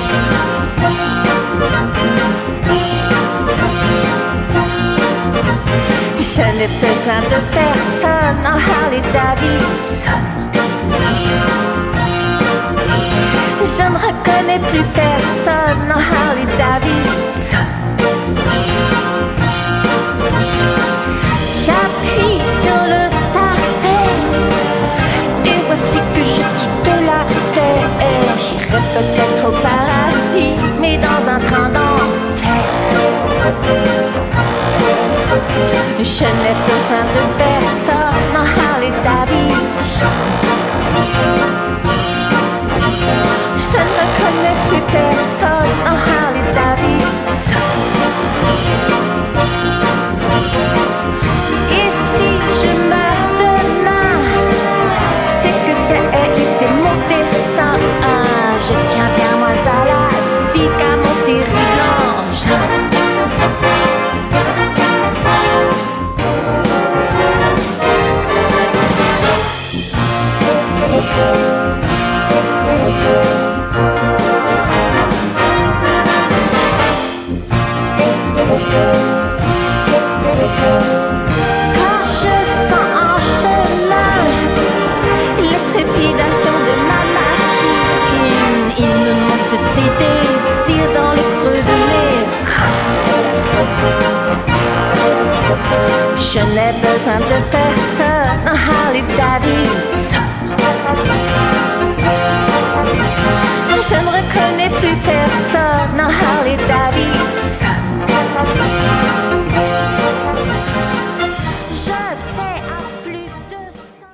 Je n'ai besoin de personne en Harley Davidson. Je ne reconnais plus personne en Harley Davidson. J'appuie sur le starter et voici que je quitte la terre. J'irai peut-être au paradis, mais dans un train d'enfer. Je n'ai besoin de personne en Harley Davidson. Je ne connais plus personne en Harley Davidson. Et si je meurs demain, c'est que tel était mon destin. Je tiens bien moins à la vie qu'à mon terrible engin. Quand je sens en chemin les trépidations de ma machine, il me monte des désirs dans le creux de mes reins. Je n'ai besoin de personne en Harley Davidson. Je ne reconnais plus personne